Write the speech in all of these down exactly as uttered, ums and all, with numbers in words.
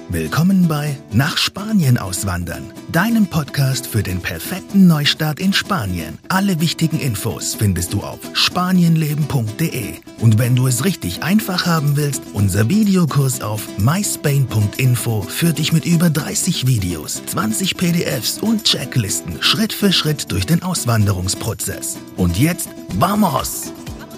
Willkommen bei Nach Spanien auswandern, deinem Podcast für den perfekten Neustart in Spanien. Alle wichtigen Infos findest du auf spanienleben punkt de. Und wenn du es richtig einfach haben willst, unser Videokurs auf my spain punkt info führt dich mit über dreißig Videos, zwanzig P D Fs und Checklisten Schritt für Schritt durch den Auswanderungsprozess. Und jetzt, vamos!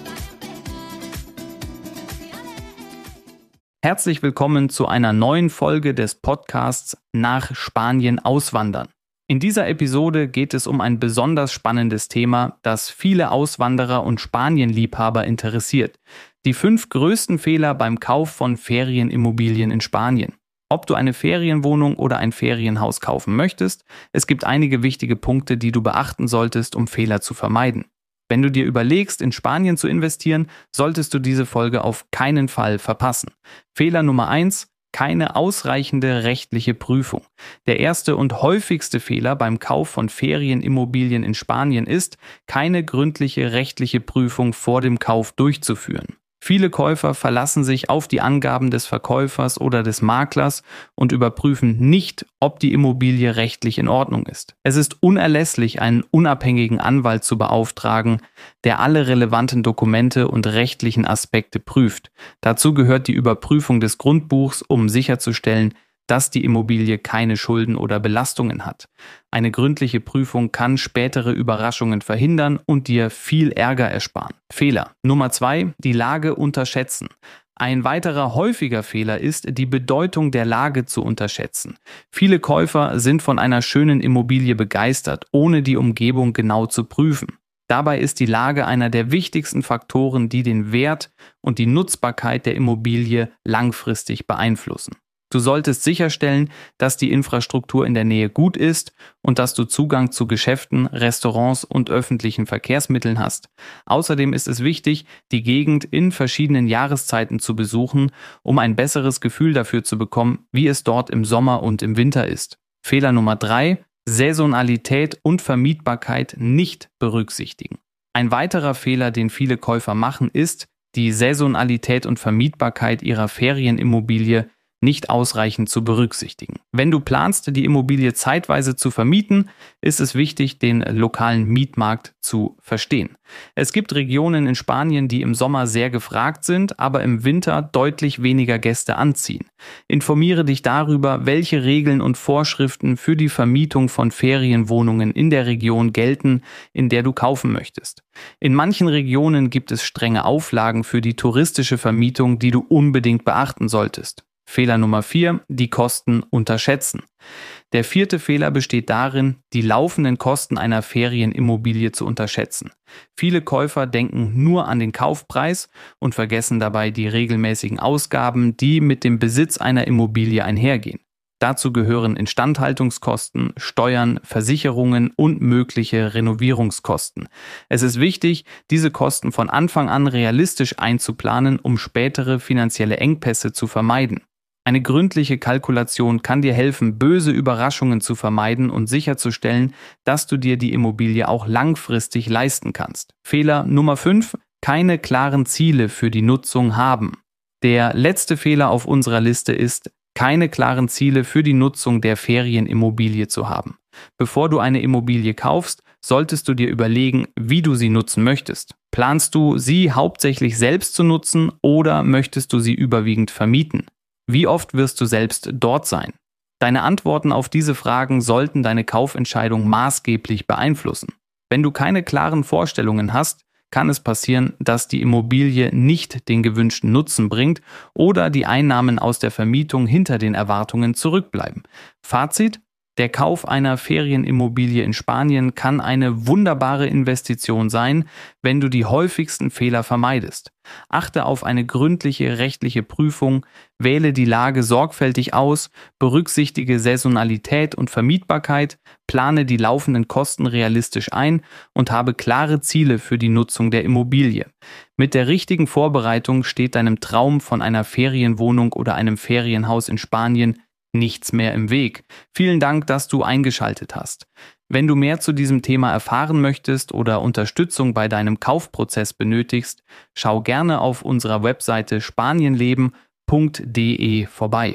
Herzlich willkommen zu einer neuen Folge des Podcasts Nach Spanien auswandern. In dieser Episode geht es um ein besonders spannendes Thema, das viele Auswanderer und Spanienliebhaber interessiert. Die fünf größten Fehler beim Kauf von Ferienimmobilien in Spanien. Ob du eine Ferienwohnung oder ein Ferienhaus kaufen möchtest, es gibt einige wichtige Punkte, die du beachten solltest, um Fehler zu vermeiden. Wenn du dir überlegst, in Spanien zu investieren, solltest du diese Folge auf keinen Fall verpassen. Fehler Nummer eins: keine ausreichende rechtliche Prüfung. Der erste und häufigste Fehler beim Kauf von Ferienimmobilien in Spanien ist, keine gründliche rechtliche Prüfung vor dem Kauf durchzuführen. Viele Käufer verlassen sich auf die Angaben des Verkäufers oder des Maklers und überprüfen nicht, ob die Immobilie rechtlich in Ordnung ist. Es ist unerlässlich, einen unabhängigen Anwalt zu beauftragen, der alle relevanten Dokumente und rechtlichen Aspekte prüft. Dazu gehört die Überprüfung des Grundbuchs, um sicherzustellen, dass die Immobilie keine Schulden oder Belastungen hat. Eine gründliche Prüfung kann spätere Überraschungen verhindern und dir viel Ärger ersparen. Fehler Nummer zwei: die Lage unterschätzen. Ein weiterer häufiger Fehler ist, die Bedeutung der Lage zu unterschätzen. Viele Käufer sind von einer schönen Immobilie begeistert, ohne die Umgebung genau zu prüfen. Dabei ist die Lage einer der wichtigsten Faktoren, die den Wert und die Nutzbarkeit der Immobilie langfristig beeinflussen. Du solltest sicherstellen, dass die Infrastruktur in der Nähe gut ist und dass du Zugang zu Geschäften, Restaurants und öffentlichen Verkehrsmitteln hast. Außerdem ist es wichtig, die Gegend in verschiedenen Jahreszeiten zu besuchen, um ein besseres Gefühl dafür zu bekommen, wie es dort im Sommer und im Winter ist. Fehler Nummer drei: Saisonalität und Vermietbarkeit nicht berücksichtigen. Ein weiterer Fehler, den viele Käufer machen, ist, die Saisonalität und Vermietbarkeit ihrer Ferienimmobilie nicht ausreichend zu berücksichtigen. Wenn du planst, die Immobilie zeitweise zu vermieten, ist es wichtig, den lokalen Mietmarkt zu verstehen. Es gibt Regionen in Spanien, die im Sommer sehr gefragt sind, aber im Winter deutlich weniger Gäste anziehen. Informiere dich darüber, welche Regeln und Vorschriften für die Vermietung von Ferienwohnungen in der Region gelten, in der du kaufen möchtest. In manchen Regionen gibt es strenge Auflagen für die touristische Vermietung, die du unbedingt beachten solltest. Fehler Nummer vier: die Kosten unterschätzen. Der vierte Fehler besteht darin, die laufenden Kosten einer Ferienimmobilie zu unterschätzen. Viele Käufer denken nur an den Kaufpreis und vergessen dabei die regelmäßigen Ausgaben, die mit dem Besitz einer Immobilie einhergehen. Dazu gehören Instandhaltungskosten, Steuern, Versicherungen und mögliche Renovierungskosten. Es ist wichtig, diese Kosten von Anfang an realistisch einzuplanen, um spätere finanzielle Engpässe zu vermeiden. Eine gründliche Kalkulation kann dir helfen, böse Überraschungen zu vermeiden und sicherzustellen, dass du dir die Immobilie auch langfristig leisten kannst. Fehler Nummer fünf: keine klaren Ziele für die Nutzung haben. Der letzte Fehler auf unserer Liste ist, keine klaren Ziele für die Nutzung der Ferienimmobilie zu haben. Bevor du eine Immobilie kaufst, solltest du dir überlegen, wie du sie nutzen möchtest. Planst du, sie hauptsächlich selbst zu nutzen oder möchtest du sie überwiegend vermieten? Wie oft wirst du selbst dort sein? Deine Antworten auf diese Fragen sollten deine Kaufentscheidung maßgeblich beeinflussen. Wenn du keine klaren Vorstellungen hast, kann es passieren, dass die Immobilie nicht den gewünschten Nutzen bringt oder die Einnahmen aus der Vermietung hinter den Erwartungen zurückbleiben. Fazit: Der Kauf einer Ferienimmobilie in Spanien kann eine wunderbare Investition sein, wenn du die häufigsten Fehler vermeidest. Achte auf eine gründliche rechtliche Prüfung, wähle die Lage sorgfältig aus, berücksichtige Saisonalität und Vermietbarkeit, plane die laufenden Kosten realistisch ein und habe klare Ziele für die Nutzung der Immobilie. Mit der richtigen Vorbereitung steht deinem Traum von einer Ferienwohnung oder einem Ferienhaus in Spanien nichts mehr im Weg. Vielen Dank, dass du eingeschaltet hast. Wenn du mehr zu diesem Thema erfahren möchtest oder Unterstützung bei deinem Kaufprozess benötigst, schau gerne auf unserer Webseite spanienleben punkt de vorbei.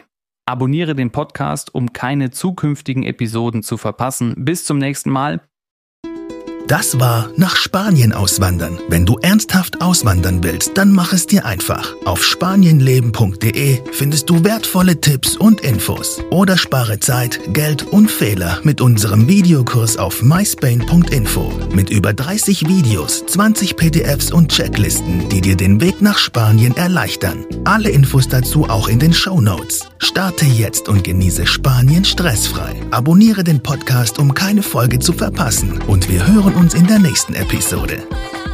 Abonniere den Podcast, um keine zukünftigen Episoden zu verpassen. Bis zum nächsten Mal. Das war Nach Spanien auswandern. Wenn du ernsthaft auswandern willst, dann mach es dir einfach. Auf spanienleben punkt de findest du wertvolle Tipps und Infos. Oder spare Zeit, Geld und Fehler mit unserem Videokurs auf myspain punkt info. Mit über dreißig Videos, zwanzig P D Fs und Checklisten, die dir den Weg nach Spanien erleichtern. Alle Infos dazu auch in den Shownotes. Starte jetzt und genieße Spanien stressfrei. Abonniere den Podcast, um keine Folge zu verpassen. Und wir hören uns in der nächsten Episode.